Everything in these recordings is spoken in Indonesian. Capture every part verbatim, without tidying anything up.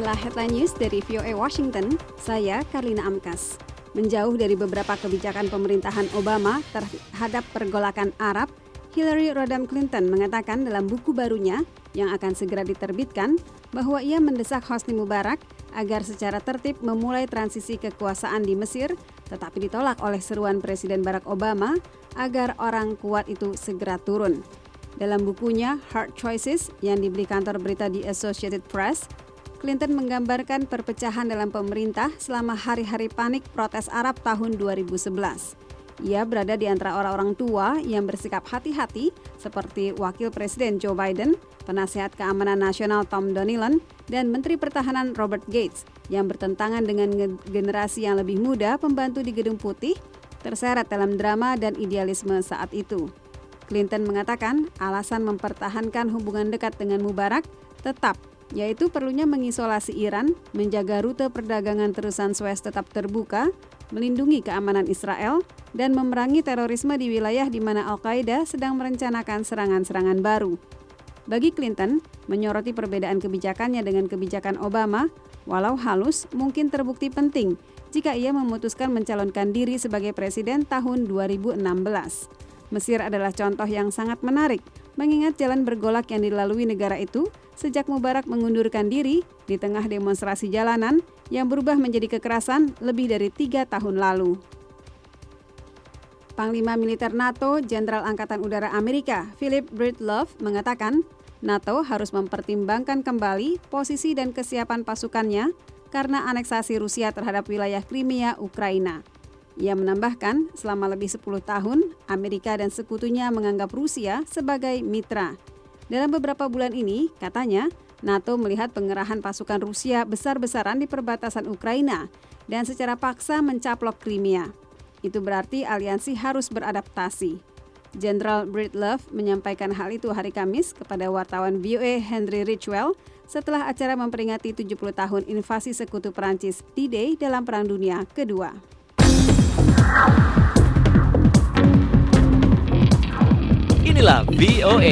Inilah headline news dari V O A Washington, saya Karlina Amkas. Menjauh dari beberapa kebijakan pemerintahan Obama terhadap pergolakan Arab, Hillary Rodham Clinton mengatakan dalam buku barunya yang akan segera diterbitkan bahwa ia mendesak Hosni Mubarak agar secara tertib memulai transisi kekuasaan di Mesir, tetapi ditolak oleh seruan Presiden Barack Obama agar orang kuat itu segera turun. Dalam bukunya Hard Choices yang dibeli kantor berita The Associated Press, Clinton menggambarkan perpecahan dalam pemerintah selama hari-hari panik protes Arab tahun dua ribu sebelas. Ia berada di antara orang-orang tua yang bersikap hati-hati seperti Wakil Presiden Joe Biden, Penasihat Keamanan Nasional Tom Donilon, dan Menteri Pertahanan Robert Gates yang bertentangan dengan generasi yang lebih muda pembantu di Gedung Putih, terseret dalam drama dan idealisme saat itu. Clinton mengatakan alasan mempertahankan hubungan dekat dengan Mubarak tetap, yaitu perlunya mengisolasi Iran, menjaga rute perdagangan terusan Suez tetap terbuka, melindungi keamanan Israel, dan memerangi terorisme di wilayah di mana Al-Qaeda sedang merencanakan serangan-serangan baru. Bagi Clinton, menyoroti perbedaan kebijakannya dengan kebijakan Obama, walau halus, mungkin terbukti penting jika ia memutuskan mencalonkan diri sebagai presiden tahun dua ribu enam belas. Mesir adalah contoh yang sangat menarik, mengingat jalan bergolak yang dilalui negara itu sejak Mubarak mengundurkan diri di tengah demonstrasi jalanan yang berubah menjadi kekerasan lebih dari tiga tahun lalu. Panglima Militer NATO, Jenderal Angkatan Udara Amerika, Philip Breedlove, mengatakan NATO harus mempertimbangkan kembali posisi dan kesiapan pasukannya karena aneksasi Rusia terhadap wilayah Crimea, Ukraina. Ia menambahkan, selama lebih sepuluh tahun, Amerika dan sekutunya menganggap Rusia sebagai mitra. Dalam beberapa bulan ini, katanya, NATO melihat pengerahan pasukan Rusia besar-besaran di perbatasan Ukraina dan secara paksa mencaplok Crimea. Itu berarti aliansi harus beradaptasi. Jenderal Breedlove menyampaikan hal itu hari Kamis kepada wartawan V O A Henry Ridgwell setelah acara memperingati tujuh puluh tahun invasi sekutu Perancis D-Day dalam Perang Dunia Kedua. Inilah V O A.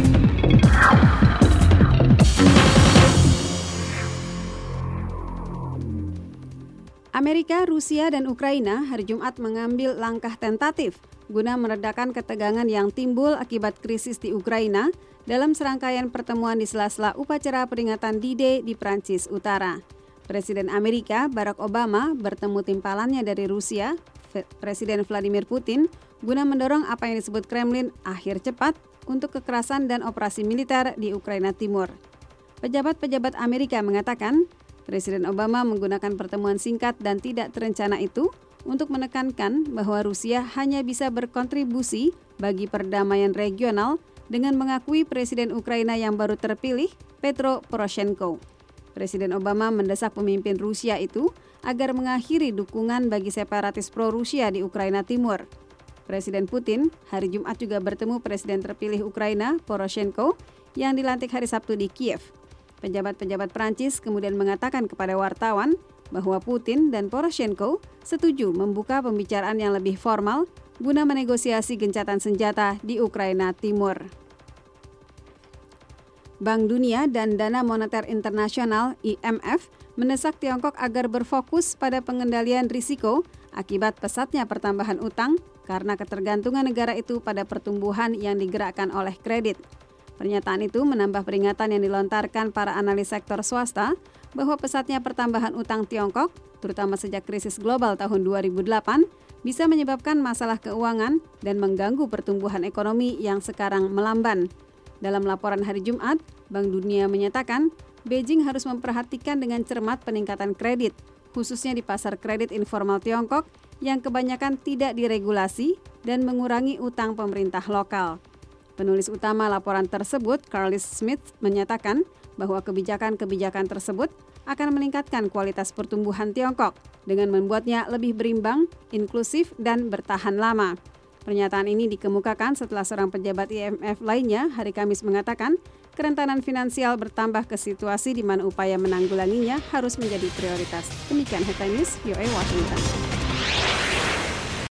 Amerika, Rusia, dan Ukraina hari Jumat mengambil langkah tentatif guna meredakan ketegangan yang timbul akibat krisis di Ukraina dalam serangkaian pertemuan di sela-sela upacara peringatan D-Day di Prancis Utara. Presiden Amerika Barack Obama bertemu timpalannya dari Rusia, Presiden Vladimir Putin, guna mendorong apa yang disebut Kremlin akhir cepat untuk kekerasan dan operasi militer di Ukraina Timur. Pejabat-pejabat Amerika mengatakan Presiden Obama menggunakan pertemuan singkat dan tidak terencana itu untuk menekankan bahwa Rusia hanya bisa berkontribusi bagi perdamaian regional dengan mengakui Presiden Ukraina yang baru terpilih, Petro Poroshenko. Presiden Obama mendesak pemimpin Rusia itu agar mengakhiri dukungan bagi separatis pro-Rusia di Ukraina Timur. Presiden Putin hari Jumat juga bertemu Presiden terpilih Ukraina, Poroshenko, yang dilantik hari Sabtu di Kiev. Pejabat-pejabat Prancis kemudian mengatakan kepada wartawan bahwa Putin dan Poroshenko setuju membuka pembicaraan yang lebih formal guna menegosiasi gencatan senjata di Ukraina Timur. Bank Dunia dan Dana Moneter Internasional I M F mendesak Tiongkok agar berfokus pada pengendalian risiko akibat pesatnya pertambahan utang karena ketergantungan negara itu pada pertumbuhan yang digerakkan oleh kredit. Pernyataan itu menambah peringatan yang dilontarkan para analis sektor swasta bahwa pesatnya pertambahan utang Tiongkok, terutama sejak krisis global tahun dua ribu delapan, bisa menyebabkan masalah keuangan dan mengganggu pertumbuhan ekonomi yang sekarang melamban. Dalam laporan hari Jumat, Bank Dunia menyatakan Beijing harus memperhatikan dengan cermat peningkatan kredit, khususnya di pasar kredit informal Tiongkok yang kebanyakan tidak diregulasi dan mengurangi utang pemerintah lokal. Penulis utama laporan tersebut, Carly Smith, menyatakan bahwa kebijakan-kebijakan tersebut akan meningkatkan kualitas pertumbuhan Tiongkok dengan membuatnya lebih berimbang, inklusif, dan bertahan lama. Pernyataan ini dikemukakan setelah seorang pejabat I M F lainnya hari Kamis mengatakan kerentanan finansial bertambah ke situasi di mana upaya menanggulanginya harus menjadi prioritas. Demikian headline news V O A Washington.